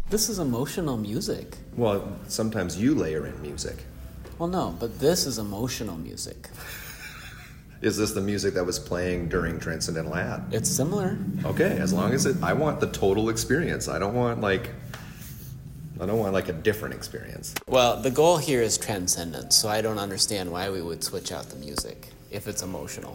This is emotional music. Well, sometimes you layer in music. Well, no, but this is emotional music. Is this the music that was playing during Transcendental Ad? It's similar. Okay, as long as I want the total experience. I don't want like a different experience. Well, the goal here is transcendence, so I don't understand why we would switch out the music if it's emotional.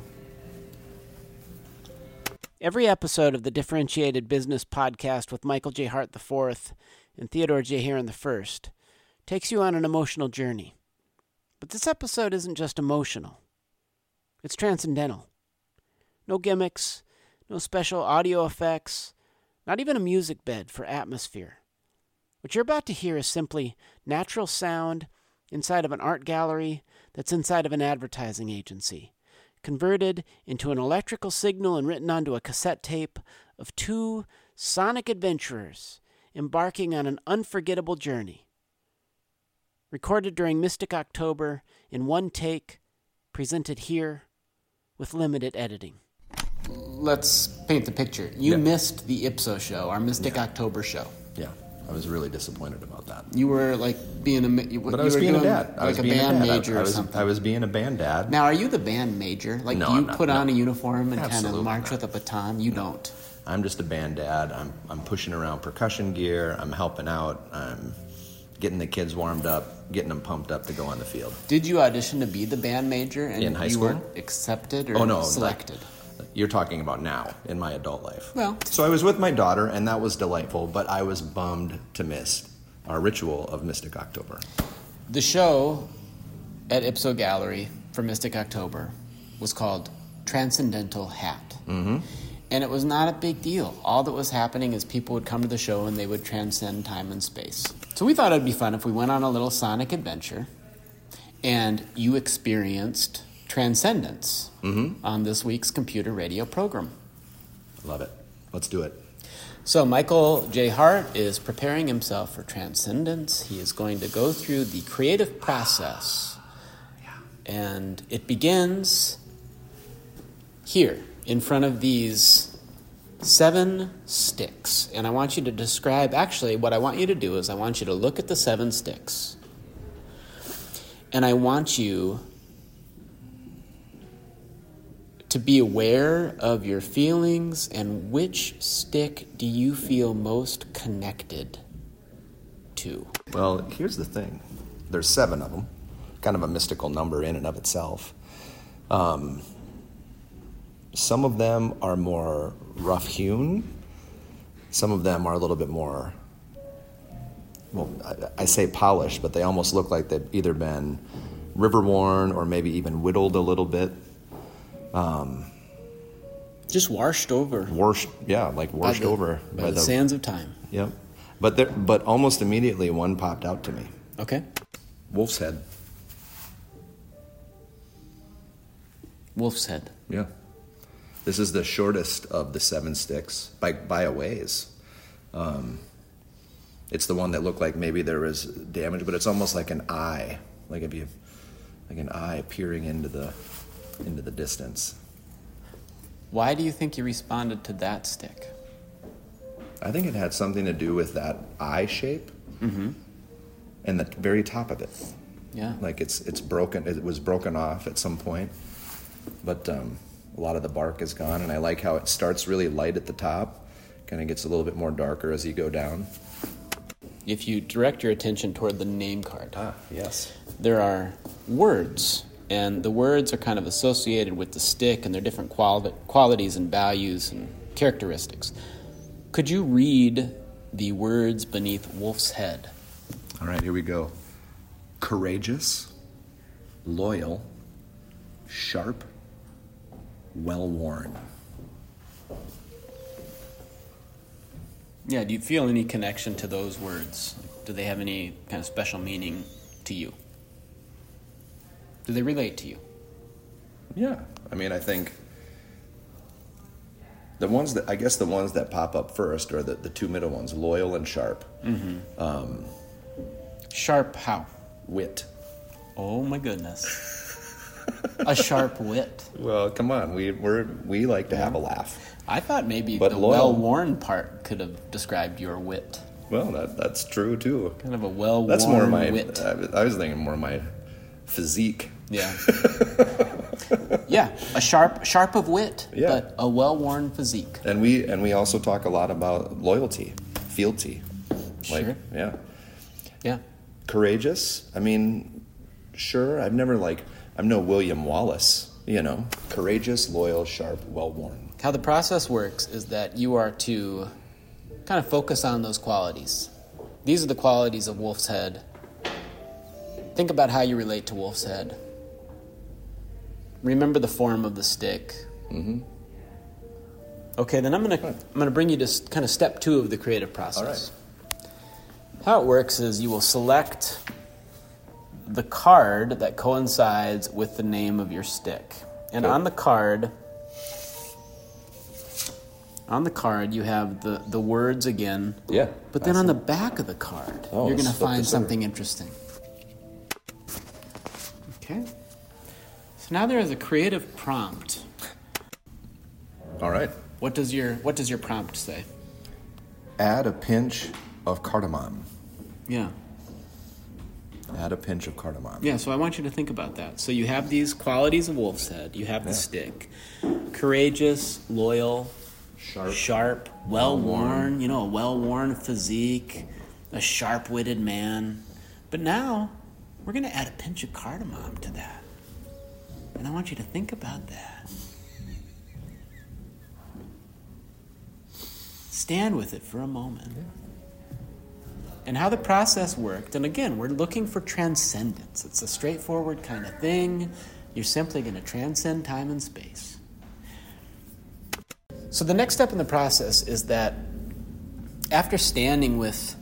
Every episode of the Differentiated Business Podcast with Michael J. Hart IV and Theodore J. Heron I takes you on an emotional journey. But this episode isn't just emotional. It's transcendental. No gimmicks, no special audio effects, not even a music bed for atmosphere. What you're about to hear is simply natural sound inside of an art gallery that's inside of an advertising agency, converted into an electrical signal and written onto a cassette tape of two sonic adventurers embarking on an unforgettable journey. Recorded during Mystic October in one take, presented here with limited editing. Let's paint the picture. You missed the Ipso show, our Mystic October show. Yeah, I was really disappointed about that. You were like being a... But I was being a dad. Like a band major or something. I was being a band dad. Now, are you the band major? Like, No, do you I'm not. put on No. a uniform and kind of Absolutely march not. with a baton? You don't. I'm just a band dad. I'm pushing around percussion gear. I'm helping out. I'm getting the kids warmed up, getting them pumped up to go on the field. Did you audition to be the band major and In high you school? weren't accepted or selected? You're talking about now, in my adult life. Well. So I was with my daughter, and that was delightful, but I was bummed to miss our ritual of Mystic October. The show at Ipso Gallery for Mystic October was called Transcendental Hat. Mm-hmm. And it was not a big deal. All that was happening is people would come to the show and they would transcend time and space. So we thought it would be fun if we went on a little sonic adventure and you experienced transcendence on this week's computer radio program. Love it. Let's do it. So Michael J. Hart is preparing himself for transcendence. He is going to go through the creative process. And it begins here in front of these 7 sticks. And I want you to describe, actually, what I want you to do is I want you to look at the 7 sticks. And I want you to be aware of your feelings and which stick do you feel most connected to. Well, here's the thing. There's 7 of them. Kind of a mystical number in and of itself. Some of them are more rough-hewn. Some of them are a little bit more, well, I say polished, but they almost look like they've either been river-worn or maybe even whittled a little bit. Just washed over. Washed over by the sands of time. Yep. But almost immediately one popped out to me. Okay. Wolf's head. Wolf's head. Yeah. This is the shortest of the 7 sticks by a ways. It's the one that looked like maybe there was damage, but it's almost like an eye, like an eye peering into the distance. Why do you think you responded to that stick? I think it had something to do with that eye shape and the very top of it. Yeah. Like it's broken. It was broken off at some point, but a lot of the bark is gone, and I like how it starts really light at the top, kind of gets a little bit more darker as you go down. If you direct your attention toward the name card, Yes. there are words, and the words are kind of associated with the stick and their different qualities and values and characteristics. Could you read the words beneath Wolf's head? All right, here we go. Courageous, loyal, sharp, well-worn. Yeah, do you feel any connection to those words? Do they have any kind of special meaning to you? Do they relate to you? Yeah, I mean, I think the ones that pop up first are the 2 middle ones, loyal and sharp. Mm-hmm. Sharp how? Wit. Oh my goodness. A sharp wit. Well, come on, we like to have a laugh. I thought maybe But the loyal. well-worn part could have described your wit. Well, that's true too. Kind of a well-worn That's more my wit. I was thinking more my physique. Yeah. Yeah, a sharp of wit, Yeah. but a well-worn physique. And we also talk a lot about loyalty, fealty. Sure. Yeah. Yeah. Courageous. I mean, sure. I'm no William Wallace, Courageous, loyal, sharp, well-worn. How the process works is that you are to kind of focus on those qualities. These are the qualities of Wolf's Head. Think about how you relate to Wolf's Head. Remember the form of the stick. Mm-hmm. Okay, then I'm gonna bring you to kind of step 2 of the creative process. All right. How it works is you will select the card that coincides with the name of your stick. And Okay. on the card you have the words again. Yeah. But then on the back of the card, Oh, you're going to flip find this over. something interesting. Okay. So now there is a creative prompt. All right. What does your prompt say? Add a pinch of cardamom. Yeah. Add a pinch of cardamom. Yeah, so I want you to think about that. So you have these qualities of Wolf's Head. You have the stick. Courageous, loyal, sharp, well-worn, a well-worn physique, a sharp-witted man. But now, we're going to add a pinch of cardamom to that. And I want you to think about that. Stand with it for a moment. And how the process worked, and again, we're looking for transcendence. It's a straightforward kind of thing. You're simply going to transcend time and space. So the next step in the process is that after standing with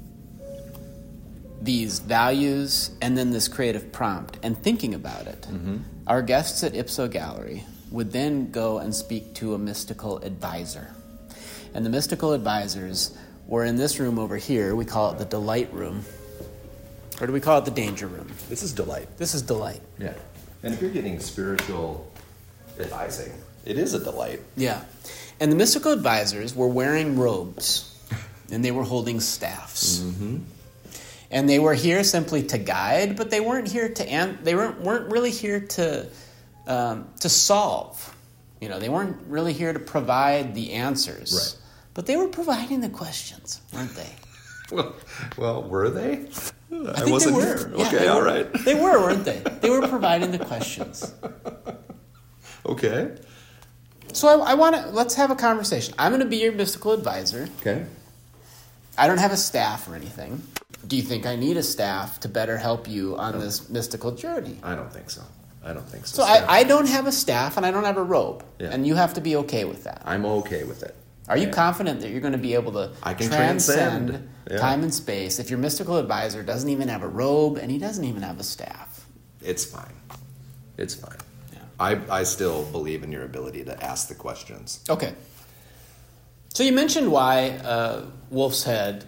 these values and then this creative prompt and thinking about it, our guests at Ipso Gallery would then go and speak to a mystical advisor. And the mystical advisors were in this room over here. We call it the delight room. Or do we call it the danger room? This is delight. This is delight. Yeah. And if you're getting spiritual advising, it is a delight. Yeah. And the mystical advisors were wearing robes, and they were holding staffs. Mm-hmm. And they were here simply to guide, but they weren't here to they weren't really here to solve. They weren't really here to provide the answers. Right. But they were providing the questions, weren't they? Well, were they? I think they were. Yeah, Okay, all right. They were, weren't they? They were providing the questions. Okay. So let's have a conversation. I'm going to be your mystical advisor. Okay. I don't have a staff or anything. Do you think I need a staff to better help you on this mystical journey? I don't think so. So I don't have a staff and I don't have a robe. Yeah. And you have to be okay with that. I'm okay with it. Are you confident that you're going to be able to I can transcend Yeah. time and space if your mystical advisor doesn't even have a robe and he doesn't even have a staff? It's fine. It's fine. Yeah. I still believe in your ability to ask the questions. Okay. So you mentioned why Wolf's Head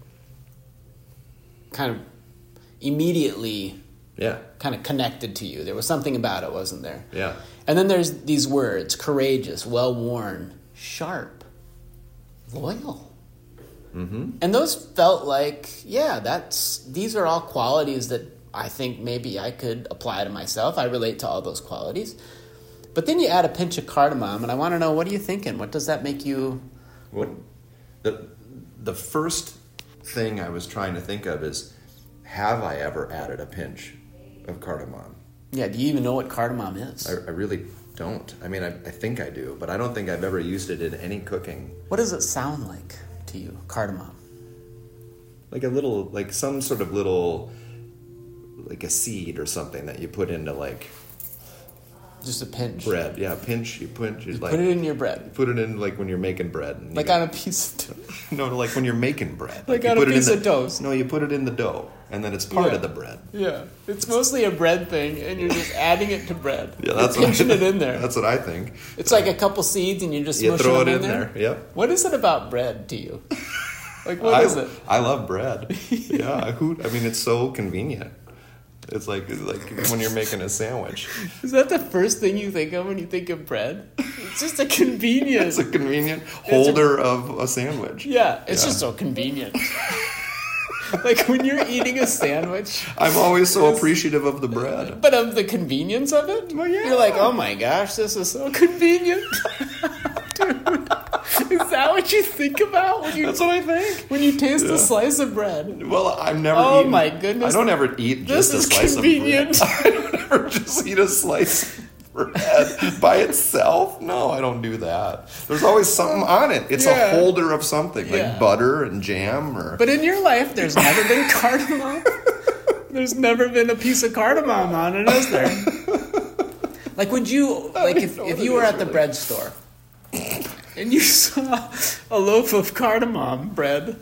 kind of immediately kind of connected to you. There was something about it, wasn't there? Yeah. And then there's these words: courageous, well-worn, sharp, loyal. Mm-hmm. And those felt like, these are all qualities that I think maybe I could apply to myself. I relate to all those qualities. But then you add a pinch of cardamom, and I want to know, what are you thinking? What does that make you... Well, the first thing I was trying to think of is, have I ever added a pinch of cardamom? Yeah, do you even know what cardamom is? I really don't. I mean, I think I do, but I don't think I've ever used it in any cooking. What does it sound like to you, cardamom? Like a little, like some sort of little, like a seed or something that you put into like Just a pinch. bread. Yeah, pinch. You Put it in your bread. Put it in like when you're making bread. And Like on a piece of toast. No, like when you're making bread. Like you on a put it in piece of toast. No, you put it in the dough, and then it's part of the bread. Yeah. It's mostly a bread thing, and you're just adding it to bread. Yeah, that's you're pinching it in there. That's what I think. It's like a couple seeds, and you're just You smushing throw them it in in there. Yep. What is it about bread to you? Like, what is it? I love bread. Yeah, it's so convenient. It's like when you're making a sandwich. Is that the first thing you think of when you think of bread? It's just a convenient. It's a convenient holder of a sandwich. Yeah, it's just so convenient. Like when you're eating a sandwich. I'm always so appreciative of the bread. But of the convenience of it? Well, yeah. You're like, oh my gosh, this is so convenient. Dude, is that what you think about when you? That's what I think. When you taste a slice of bread. Well, I've never Oh eaten, my goodness. I don't ever eat This just a is slice convenient. of bread. I don't ever just eat a slice of bread by itself. No, I don't do that. There's always something on it. It's a holder of something, like butter and jam. But in your life, there's never been cardamom. There's never been a piece of cardamom on it, is there? Like, would you, like, if you were at the bread store and you saw a loaf of cardamom bread,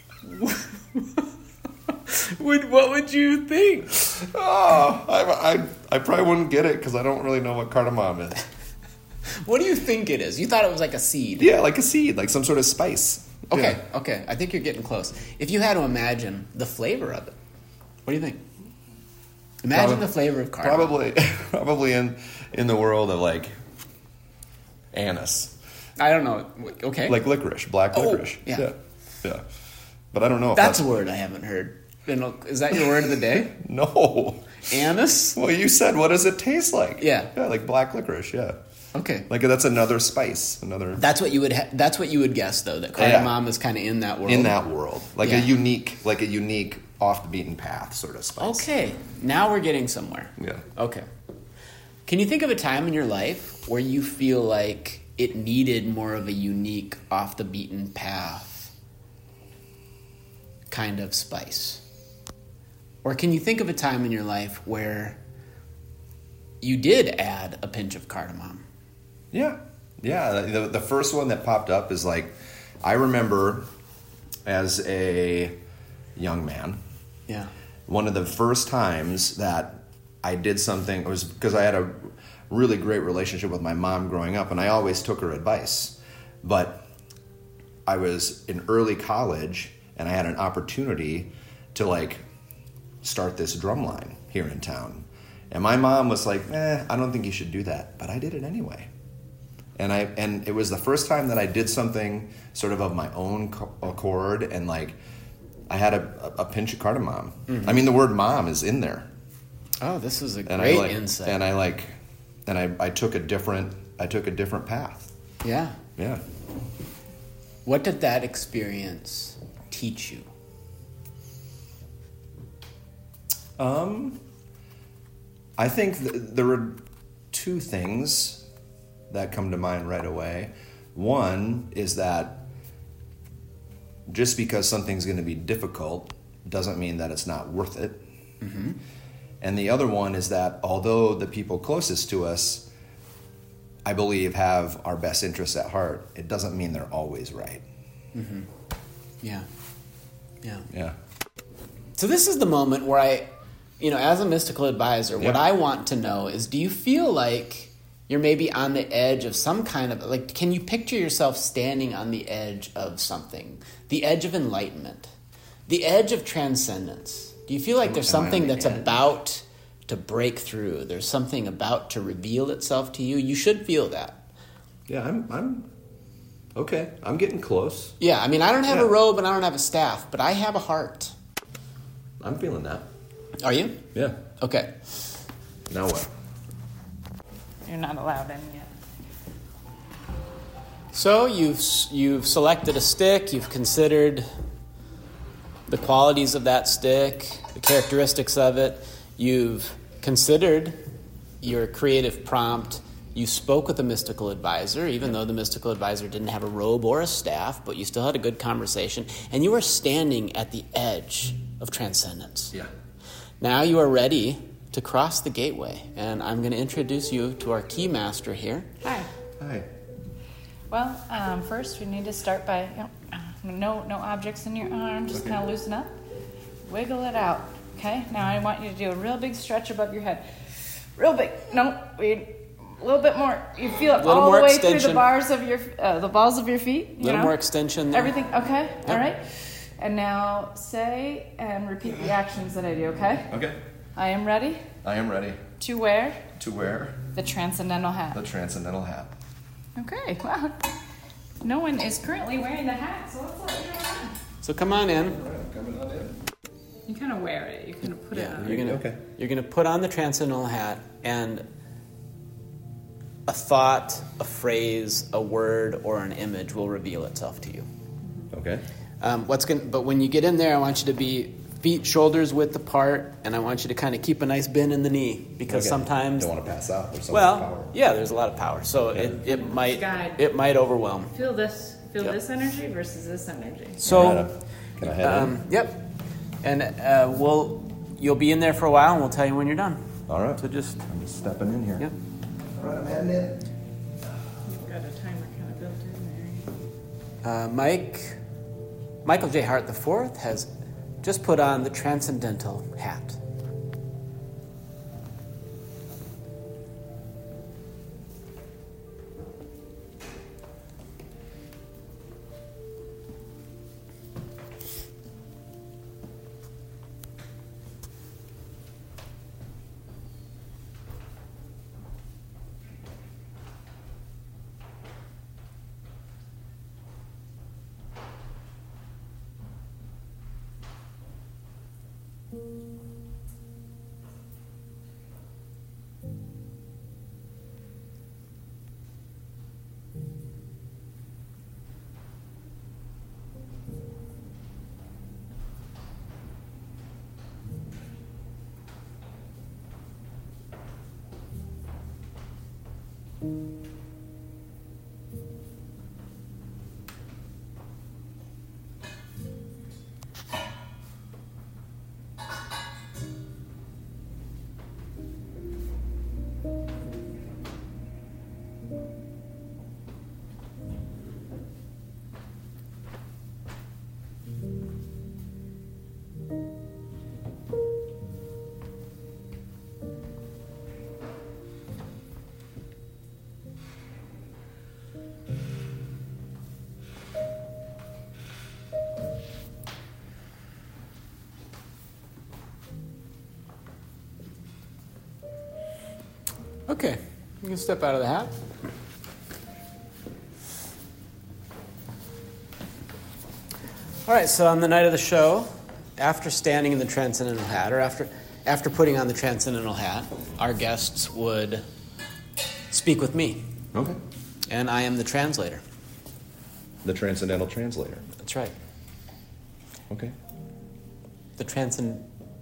what would you think? Oh, I probably wouldn't get it because I don't really know what cardamom is. What do you think it is? You thought it was like a seed. Yeah, like a seed, like some sort of spice. Okay, okay. I think you're getting close. If you had to imagine the flavor of it, what do you think? Imagine the flavor of cardamom. Probably in the world of like anise. I don't know. Okay. Like licorice, black licorice. Yeah. But I don't know if that's a word I haven't heard. Is that your word of the day? No. Anise? Well, you said, what does it taste like? Yeah. Yeah, like black licorice, yeah. Okay. Like that's another spice, That's what you would that's what you would guess though, that cardamom is kind of in that world. In that world. Like a unique off the beaten path sort of spice. Okay. Now we're getting somewhere. Yeah. Okay. Can you think of a time in your life where you feel like it needed more of a unique off the beaten path kind of spice? Or can you think of a time in your life where you did add a pinch of cardamom? Yeah. Yeah. The first one that popped up is like, I remember as a young man. Yeah. One of the first times that I did something, it was because I had a really great relationship with my mom growing up, and I always took her advice. But I was in early college, and I had an opportunity to like start this drum line here in town. And my mom was like, I don't think you should do that. But I did it anyway. And it was the first time that I did something sort of my own accord, and like I had a pinch of cardamom. Mm-hmm. I mean, the word mom is in there. Oh, this is a great insight. And I took a different path. Yeah. Yeah. What did that experience teach you? I think there were two things that come to mind right away. One is that just because something's going to be difficult doesn't mean that it's not worth it. Mm-hmm. And the other one is that although the people closest to us, I believe, have our best interests at heart, it doesn't mean they're always right. Mm-hmm. Yeah. So this is the moment where as a mystical advisor, what I want to know is, do you feel like you're maybe on the edge of some kind of, like, can you picture yourself standing on the edge of something? The edge of enlightenment, the edge of transcendence. Do you feel like there's something that's about to break through? There's something about to reveal itself to you? You should feel that. Yeah, I'm okay. I'm getting close. Yeah, I mean, I don't have a robe and I don't have a staff, but I have a heart. I'm feeling that. Are you? Yeah. Okay. Now what? You're not allowed in yet. So you've selected a stick, you've considered the qualities of that stick, the characteristics of it, you've considered your creative prompt, you spoke with a mystical advisor, even though the mystical advisor didn't have a robe or a staff, but you still had a good conversation, and you are standing at the edge of transcendence. Yeah. Now you are ready to cross the gateway, and I'm going to introduce you to our key master here. Hi. Hi. Well, first we need to start by no objects in your arm. Just kind of loosen up, wiggle it out. Okay. Now I want you to do a real big stretch above your head. Real big. No, a little bit more. You feel it all the way extension through the bars of your the balls of your feet. A little more extension there. Everything okay? Yep. All right. And now say and repeat the actions that I do. Okay. Okay. I am ready. I am ready. To wear. To wear. The transcendental hat. The transcendental hat. Okay, well, no one is currently wearing the hat, so let's let you on. So come on in. Coming on in. You kind of wear it. You kind of put it on. You're gonna put on the Transcendental hat, and a thought, a phrase, a word, or an image will reveal itself to you. Okay. But when you get in there, I want you to be feet, shoulders width apart, and I want you to kind of keep a nice bend in the knee, because sometimes don't want to pass out. There's so much power. Yeah, there's a lot of power, so it might overwhelm. Feel this this energy versus this energy. So, can I head in? Yep, and you'll be in there for a while, and we'll tell you when you're done. All right. So I'm just stepping in here. Yep. All right, I'm heading in. You've got a timer kind of built in there. Michael J. Hart IV has just put on the Transcendental hat. Okay, you can step out of the hat. All right, so on the night of the show, after standing in the Transcendental hat, or after putting on the Transcendental hat, our guests would speak with me. Okay. And I am the translator. The Transcendental Translator. That's right. Okay. The Transcendentalator.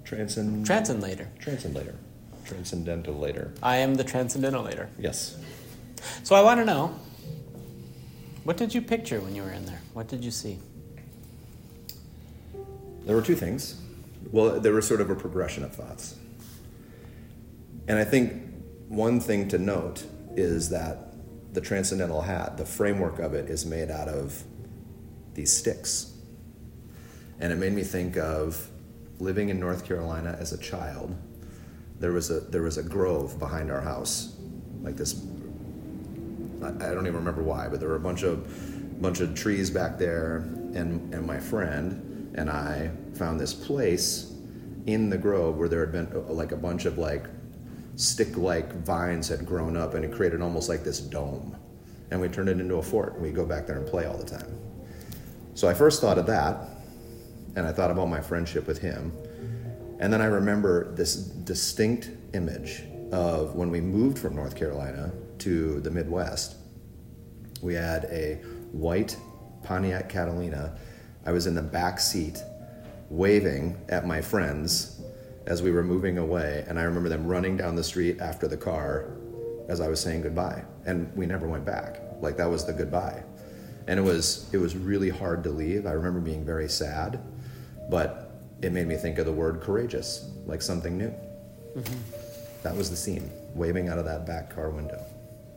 Transcendentalator. I am the Transcendentalator. Yes. So I want to know, what did you picture when you were in there? What did you see? There were two things. Well, there was sort of a progression of thoughts. And I think one thing to note is that the Transcendental hat, the framework of it is made out of these sticks. And it made me think of living in North Carolina as a child. There was a grove behind our house, like this. I don't even remember why, but there were a bunch of trees back there, and my friend and I found this place in the grove where there had been like a bunch of like stick-like vines had grown up, and it created almost like this dome, and we turned it into a fort, and we go back there and play all the time. So I first thought of that, and I thought about my friendship with him. And then I remember this distinct image of when we moved from North Carolina to the Midwest. We had a white Pontiac Catalina. I was in the back seat waving at my friends as we were moving away, and I remember them running down the street after the car as I was saying goodbye. And we never went back. Like, that was the goodbye. And it was really hard to leave. I remember being very sad, but it made me think of the word courageous, like something new. Mm-hmm. That was the scene, waving out of that back car window.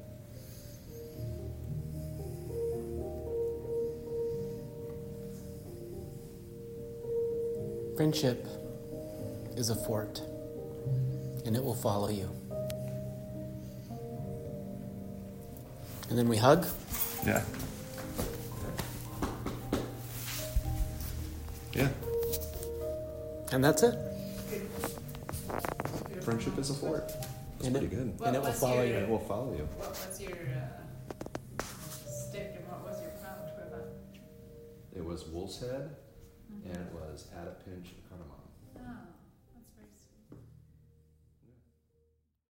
Friendship is a fort, and it will follow you. And then we hug. Yeah. Yeah. And that's it. Friendship is a fort. That's and pretty good. And it will follow you. It will follow you. What's your was Wolf's Head, and it was At a Pinch, Cardamom.